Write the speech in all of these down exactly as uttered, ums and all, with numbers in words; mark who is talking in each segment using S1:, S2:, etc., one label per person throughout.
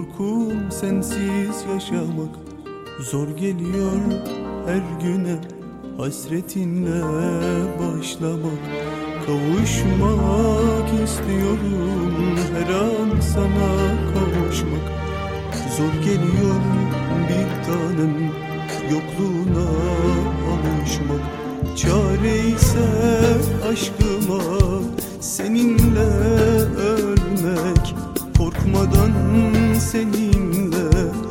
S1: korkum sensiz yaşamak. Zor geliyor her güne hasretinle başlamak. Kavuşmak istiyorum her an sana kavuşmak. Zor geliyor bir tanem yokluğuna alışmak. Çare ise aşkıma seninle ölmek. Korkmadan seninle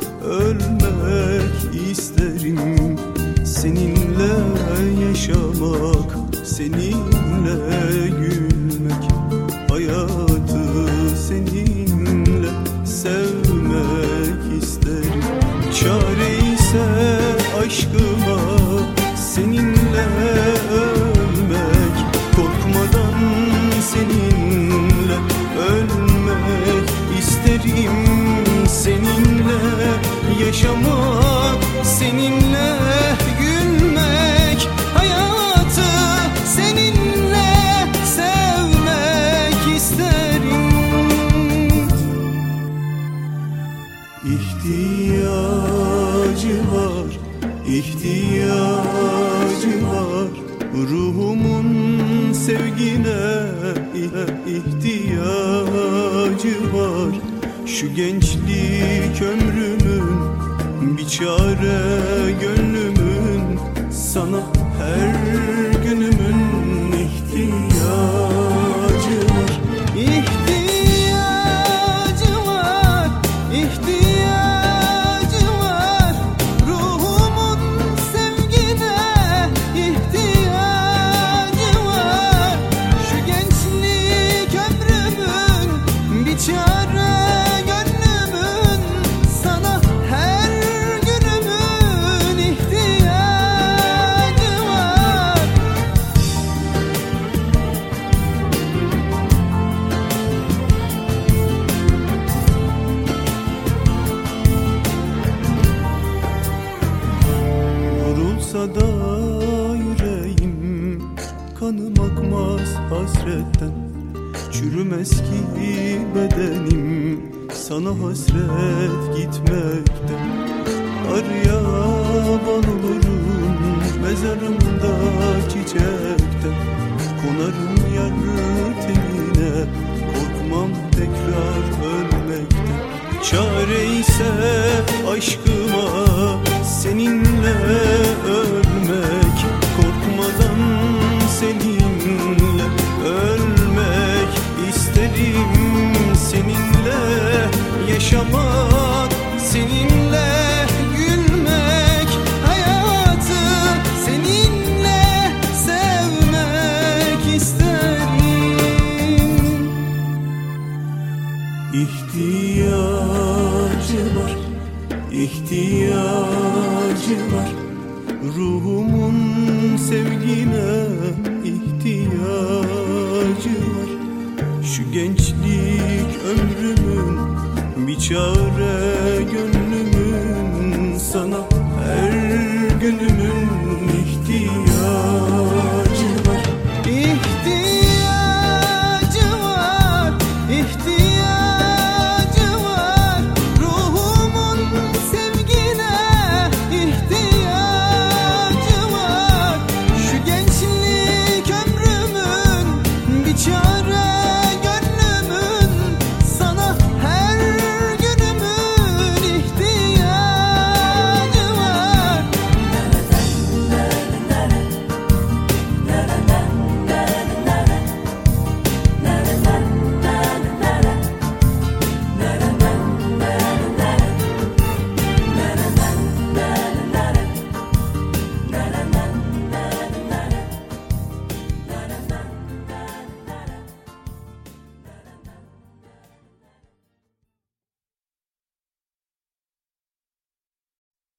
S1: ölmek isterim. Seninle yaşamak, seninle gülmek. Hayatı seninle sevmek isterim. Çare ise aşkıma seninle ölmek. Korkmadan seninle ölmek isterim. Seninle yaşamak, seninle gülmek. Hayatı seninle sevmek isterim. İhtiyacı var, ihtiyacı var ruhumun sevgine. İhtiyacı var şu gençlik ömrümün, bir çare gönlümün. Sana her günümün ihtiyacı var. İhtiyacı var, ihtiyacı var ruhumun sevgine. İhtiyacı var şu gençlik ömrümün, bir çare gönlümün. Sana her günümün ihtiyacı var. Vurulsa da yüreğim, kanım akmaz hasretten. Çürümez ki bedenim sana hasret gitmekten. Aryaban olurum mezarımda çiçekten. Konarım yar tenine, korkmam tekrar ölmekten. Çare ise aşkıma seninle ölmek. Korkmadan seninle ölmek isterim. Seninle yaşamak, seninle gülmek. Hayatı seninle sevmek isterim. İhtiyacı var, ihtiyacı var ruhumun sevgine. İhtiyacı var şu gençlik ömrümün, bir çare gönlümün. Sana her günümün ihtiyacı